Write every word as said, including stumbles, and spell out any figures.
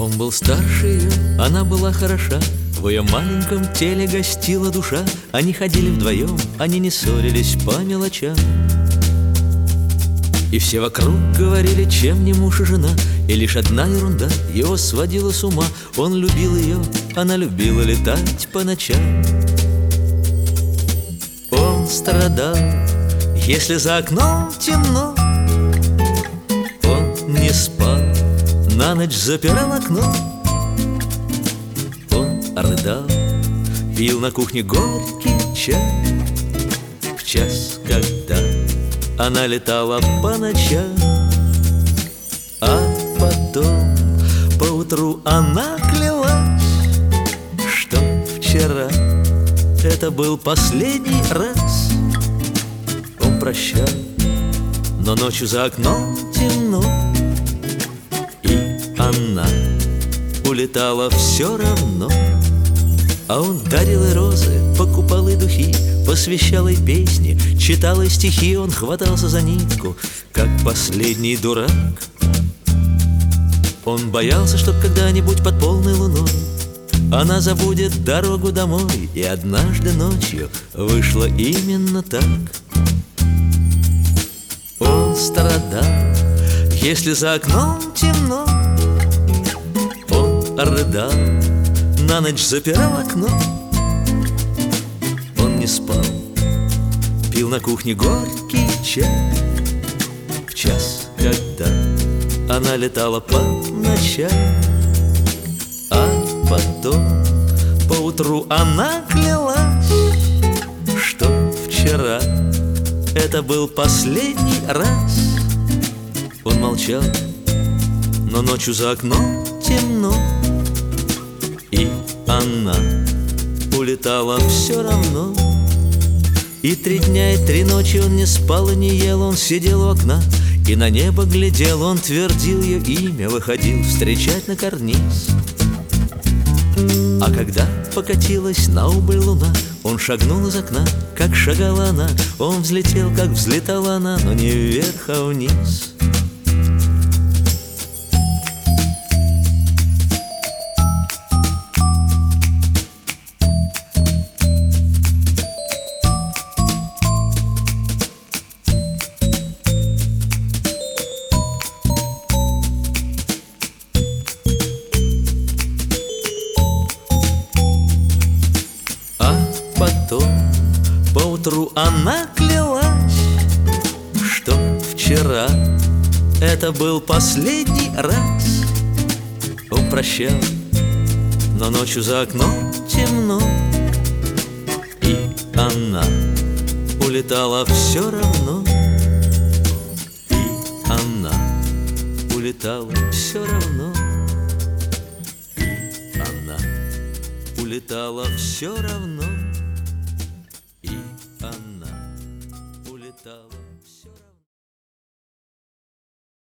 Он был старше ее, она была хороша, в ее маленьком теле гостила душа. Они ходили вдвоем, они не ссорились по мелочам. И все вокруг говорили, чем не муж и жена. И лишь одна ерунда его сводила с ума. Он любил ее, она любила летать по ночам. Он страдал, если за окном темно. Он не спал, на ночь запирал окно. Он рыдал, пил на кухне горький чай. В час, когда она летала по ночам. А потом поутру она клялась, что вчера это был последний раз. Он прощал, но ночью за окном темно, и она улетала все равно. А он дарил ей розы, покупал ей духи, посвящал ей песни, читал ей стихи. Он хватался за нитку, как последний дурак. Он боялся, чтоб когда-нибудь под полной луной она забудет дорогу домой. И однажды ночью вышло именно так. Он страдал, если за окном темно. Он рыдал, на ночь запирал окно. Он не спал, пил на кухне горький чай. В час, когда она летала по ночам. А потом поутру она клялась, что вчера это был последний раз. Он молчал, но ночью за окном темно, и она улетала все равно. И три дня и три ночи он не спал и не ел. Он сидел у окна и на небо глядел. Он твердил ее имя, выходил встречать на карниз. А когда покатилась на убыль луна, он шагнул из окна, как шагала она. Он взлетел, как взлетала она, но не вверх, а вниз. Потом поутру она клялась, что вчера это был последний раз. Он прощал, но ночью за окном темно, и она улетала все равно. И она улетала все равно. И она улетала все равно.